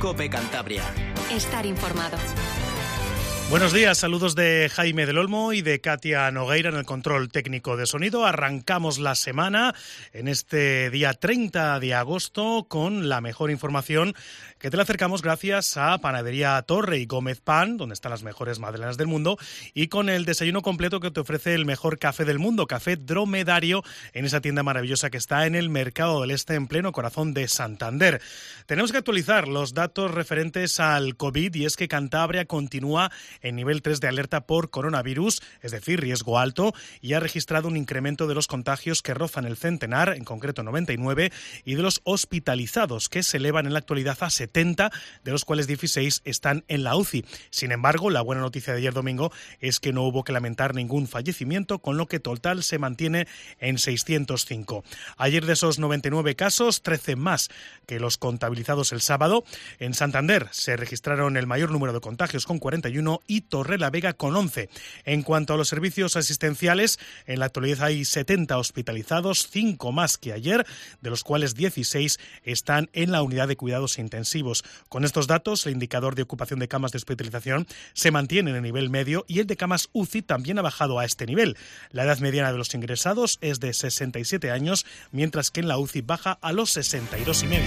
COPE Cantabria. Estar informado. Buenos días, saludos de Jaime del Olmo y de Katia Nogueira en el control técnico de sonido. Arrancamos la semana en este día 30 de agosto con la mejor información que te la acercamos gracias a Panadería Torre y Gómez Pan, donde están las mejores magdalenas del mundo, y con el desayuno completo que te ofrece el mejor café del mundo, Café Dromedario, en esa tienda maravillosa que está en el Mercado del Este, en pleno corazón de Santander. Tenemos que actualizar los datos referentes al COVID y es que Cantabria continúa en nivel 3 de alerta por coronavirus, es decir, riesgo alto, y ha registrado un incremento de los contagios que rozan el centenar, en concreto 99, y de los hospitalizados, que se elevan en la actualidad a 70, de los cuales 16 están en la UCI. Sin embargo, la buena noticia de ayer domingo es que no hubo que lamentar ningún fallecimiento, con lo que total se mantiene en 605. Ayer, de esos 99 casos, 13 más que los contabilizados el sábado. En Santander se registraron el mayor número de contagios, con 41, y Torrelavega con 11. En cuanto a los servicios asistenciales, en la actualidad hay 70 hospitalizados, 5 más que ayer, de los cuales 16 están en la unidad de cuidados intensivos. Con estos datos, el indicador de ocupación de camas de hospitalización se mantiene en el nivel medio y el de camas UCI también ha bajado a este nivel. La edad mediana de los ingresados es de 67 años, mientras que en la UCI baja a los 62,5.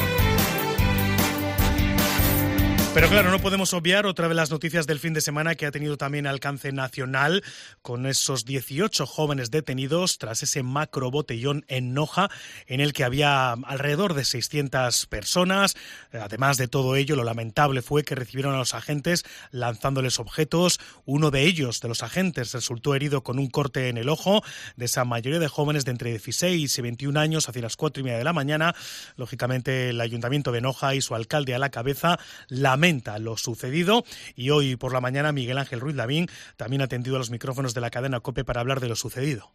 Pero claro, no podemos obviar otra de las noticias del fin de semana que ha tenido también alcance nacional, con esos 18 jóvenes detenidos tras ese macro botellón en Noja, en el que había alrededor de 600 personas. Además de todo ello, lo lamentable fue que recibieron a los agentes lanzándoles objetos. Uno de ellos, de los agentes, resultó herido con un corte en el ojo. De esa mayoría de jóvenes de entre 16 y 21 años, hacia las 4:30 de la mañana, lógicamente el Ayuntamiento de Noja y su alcalde a la cabeza lamenta lo sucedido, y hoy por la mañana Miguel Ángel Ruiz Lavín también ha atendido a los micrófonos de la cadena COPE para hablar de lo sucedido.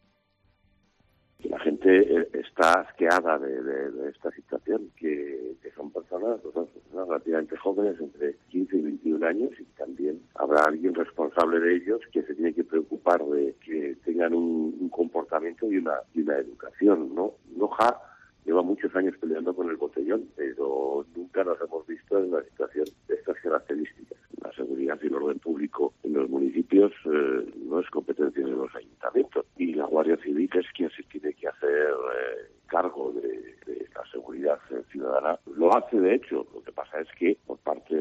La gente está asqueada de esta situación, que son personas relativamente jóvenes, entre 15 y 21 años, y también habrá alguien responsable de ellos que se tiene que preocupar de que tengan un comportamiento y una educación, ¿no? Noja lleva muchos años peleando con el botellón, pero nunca nos hemos visto en una situación de estas características. La seguridad y el orden público en los municipios no es competencia de los ayuntamientos, y la Guardia Civil es quien se tiene que hacer cargo de la seguridad ciudadana. Lo hace, de hecho. Lo que pasa es que por parte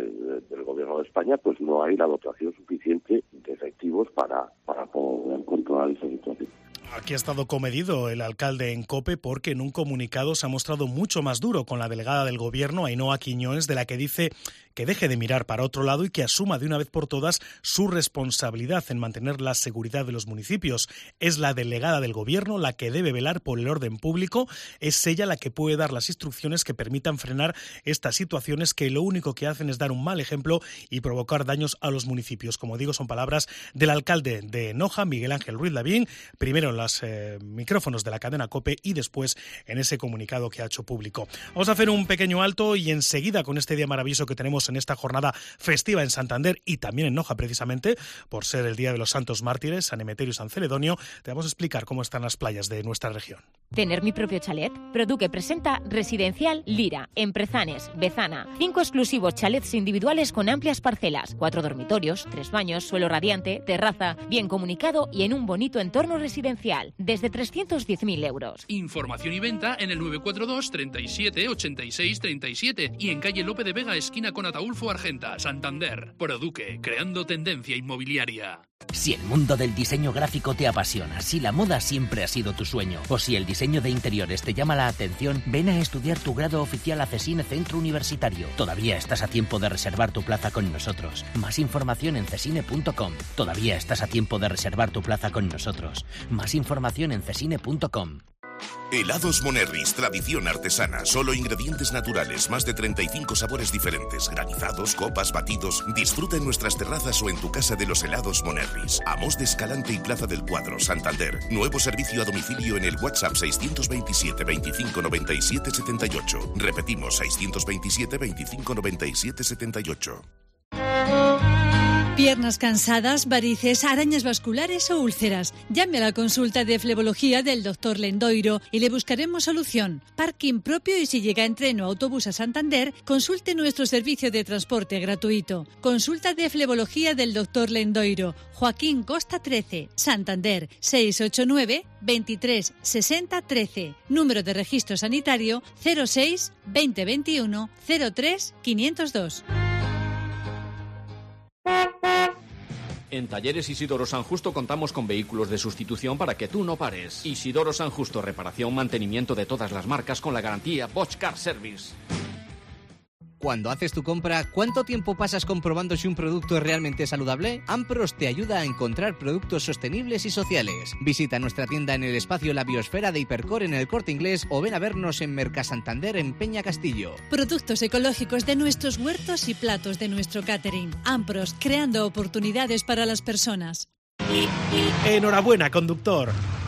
del Gobierno de España pues no hay la dotación suficiente de efectivos para poder controlar esa situación. Aquí ha estado comedido el alcalde en COPE porque en un comunicado se ha mostrado mucho más duro con la delegada del Gobierno, Ainhoa Quiñones, de la que dice que deje de mirar para otro lado y que asuma de una vez por todas su responsabilidad en mantener la seguridad de los municipios. Es la delegada del Gobierno la que debe velar por el orden público, es ella la que puede dar las instrucciones que permitan frenar estas situaciones que lo único que hacen es dar un mal ejemplo y provocar daños a los municipios. Como digo, son palabras del alcalde de Noja, Miguel Ángel Ruiz Lavín, primero en los micrófonos de la cadena COPE y después en ese comunicado que ha hecho público. Vamos a hacer un pequeño alto y enseguida, con este día maravilloso que tenemos en esta jornada festiva en Santander y también en Noja, precisamente por ser el Día de los Santos Mártires, San Emeterio y San Celedonio, te vamos a explicar cómo están las playas de nuestra región. ¿Tener mi propio chalet? Produque presenta Residencial Lira, en Prezanes, Bezana. 5 exclusivos chalets individuales con amplias parcelas, 4 dormitorios, 3 baños, suelo radiante, terraza, bien comunicado y en un bonito entorno residencial, desde 310.000 euros. Información y venta en el 942 37 86 37 y en calle Lope de Vega, esquina con Ataulfo Argenta, Santander. Produque, creando tendencia inmobiliaria. Si el mundo del diseño gráfico te apasiona, si la moda siempre ha sido tu sueño, o si el diseño de interiores te llama la atención, ven a estudiar tu grado oficial a CESINE Centro Universitario. Todavía estás a tiempo de reservar tu plaza con nosotros. Más información en cesine.com. Todavía estás a tiempo de reservar tu plaza con nosotros. Más información en cesine.com. Helados Monerris, tradición artesana, solo ingredientes naturales, más de 35 sabores diferentes, granizados, copas, batidos. Disfruta en nuestras terrazas o en tu casa de los helados Monerris. Amos de Escalante y Plaza del Cuadro, Santander. Nuevo servicio a domicilio en el WhatsApp 627 25 97 78. Repetimos, 627 25 97 78. Piernas cansadas, varices, arañas vasculares o úlceras. Llame a la consulta de flebología del Dr. Lendoiro y le buscaremos solución. Parking propio y si llega en tren o autobús a Santander, consulte nuestro servicio de transporte gratuito. Consulta de flebología del Dr. Lendoiro. Joaquín Costa 13, Santander, 689 23 60 13. Número de registro sanitario 06 2021 03 502. En Talleres Isidoro San Justo contamos con vehículos de sustitución para que tú no pares. Isidoro San Justo, reparación, mantenimiento de todas las marcas con la garantía Bosch Car Service. Cuando haces tu compra, ¿cuánto tiempo pasas comprobando si un producto es realmente saludable? Ampros te ayuda a encontrar productos sostenibles y sociales. Visita nuestra tienda en el espacio La Biosfera de Hipercor en el Corte Inglés o ven a vernos en Mercasantander en Peña Castillo. Productos ecológicos de nuestros huertos y platos de nuestro catering. Ampros, creando oportunidades para las personas. Enhorabuena, conductor.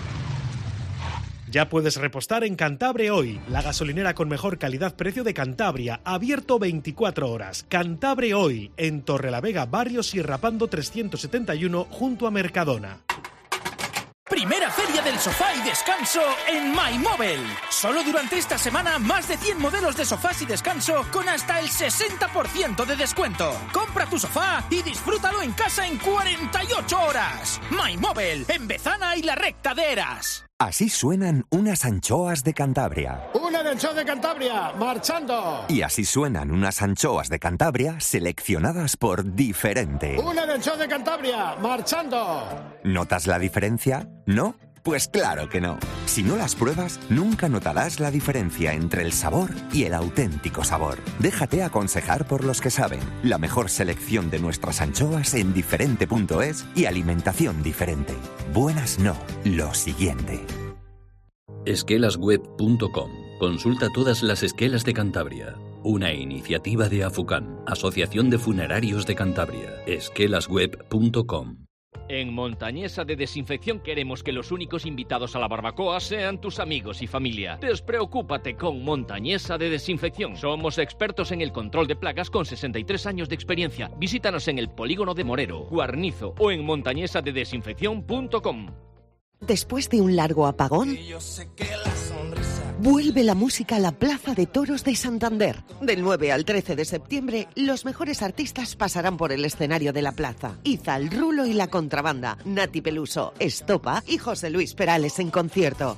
Ya puedes repostar en Cantabre Hoy, la gasolinera con mejor calidad-precio de Cantabria, abierto 24 horas. Cantabre Hoy, en Torrelavega, barrio Sierra Pando 371, junto a Mercadona. Primera Feria del Sofá y Descanso en MyMobile. Solo durante esta semana, más de 100 modelos de sofás y descanso con hasta el 60% de descuento. Compra tu sofá y disfrútalo en casa en 48 horas. MyMobile, en Bezana y la Recta de Eras. Así suenan unas anchoas de Cantabria. ¡Una de anchoa de Cantabria, marchando! Y así suenan unas anchoas de Cantabria seleccionadas por Diferente. ¡Una de anchoa de Cantabria, marchando! ¿Notas la diferencia? ¿No? Pues claro que no. Si no las pruebas, nunca notarás la diferencia entre el sabor y el auténtico sabor. Déjate aconsejar por los que saben. La mejor selección de nuestras anchoas en diferente.es y alimentación diferente. Buenas no, lo siguiente. Esquelasweb.com. Consulta todas las esquelas de Cantabria. Una iniciativa de AFUCAN, Asociación de Funerarios de Cantabria. Esquelasweb.com. En Montañesa de Desinfección queremos que los únicos invitados a la barbacoa sean tus amigos y familia. Despreocúpate con Montañesa de Desinfección. Somos expertos en el control de plagas con 63 años de experiencia. Visítanos en el Polígono de Morero, Guarnizo o en montañesadedesinfección.com. Después de un largo apagón, vuelve la música a la Plaza de Toros de Santander. Del 9 al 13 de septiembre, los mejores artistas pasarán por el escenario de la plaza. Izal, Rulo y la Contrabanda, Nati Peluso, Estopa y José Luis Perales en concierto.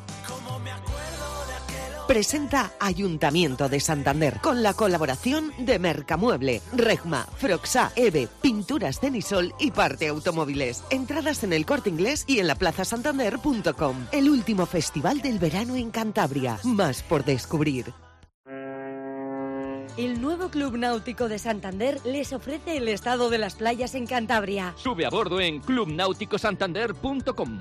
Presenta Ayuntamiento de Santander, con la colaboración de Mercamueble, Regma, Froxa, EVE, Pinturas Cenisol y Parte Automóviles. Entradas en el Corte Inglés y en laplazasantander.com. El último festival del verano en Cantabria. Más por descubrir. El nuevo Club Náutico de Santander les ofrece el estado de las playas en Cantabria. Sube a bordo en clubnauticosantander.com.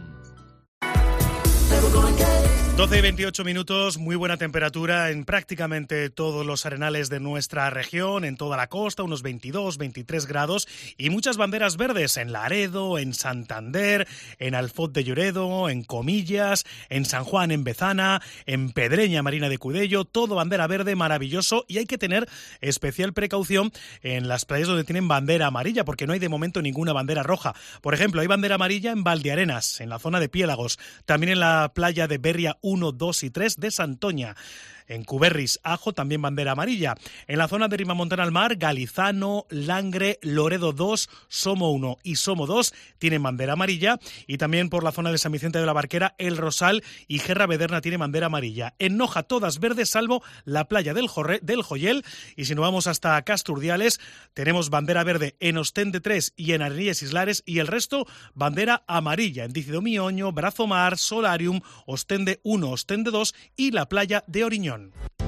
12 y 28 minutos, muy buena temperatura en prácticamente todos los arenales de nuestra región, en toda la costa, unos 22, 23 grados y muchas banderas verdes en Laredo, en Santander, en Alfoz de Lloredo, en Comillas, en San Juan, en Bezana, en Pedreña, Marina de Cudello, todo bandera verde maravilloso y hay que tener especial precaución en las playas donde tienen bandera amarilla porque no hay de momento ninguna bandera roja. Por ejemplo, hay bandera amarilla en Valdearenas, en la zona de Piélagos, también en la playa de Berria 1, 2 y 3 de Santoña. En Cuberris, Ajo, también bandera amarilla. En la zona de Rimamontana al Mar, Galizano, Langre, Loredo 2, Somo 1 y Somo 2 tienen bandera amarilla. Y también por la zona de San Vicente de la Barquera, El Rosal y Gerra Bederna tienen bandera amarilla. En Noja, todas verdes, salvo la playa del Joyel. Y si nos vamos hasta Casturdiales, tenemos bandera verde en Ostende 3 y en Arenillas Islares. Y el resto, bandera amarilla en Dícido Mioño, Brazomar, Solarium, Ostende 1, Ostende 2 y la playa de Oriñón.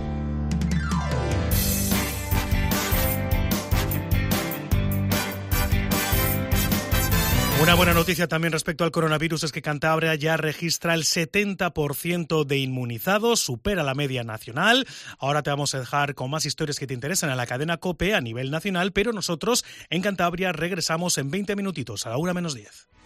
Una buena noticia también respecto al coronavirus es que Cantabria ya registra el 70% de inmunizados, supera la media nacional. Ahora te vamos a dejar con más historias que te interesan en la cadena COPE a nivel nacional, pero nosotros en Cantabria regresamos en 20 minutitos, a la 1 menos 10.